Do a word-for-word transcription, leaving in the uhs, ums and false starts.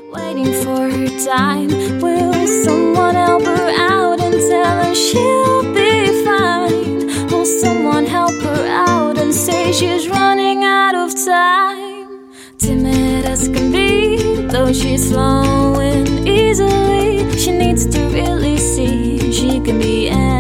waiting for her time. Will someone help her out and tell her she'll be fine? Will someone help her out and say she's running out of time? Timid as can be, though she's flowing easily, she needs to really see she can be anything.